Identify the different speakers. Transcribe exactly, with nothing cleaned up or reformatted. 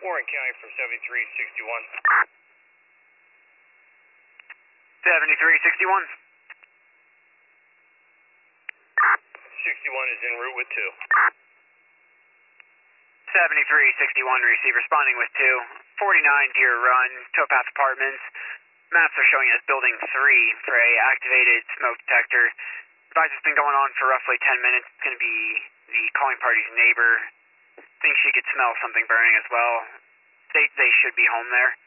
Speaker 1: Warren County from seventy-three sixty-one.
Speaker 2: seventy-three sixty-one.
Speaker 1: sixty-one is en route with two.
Speaker 2: seventy-three sixty-one, receive responding with two. forty-nine Deer Run, Towpath Apartments. Maps are showing us building three for a activated smoke detector. Advise it's been going on for roughly ten minutes. It's going to be the calling party's neighbor. Thinks she could smell something burning as well. They, they should be home there.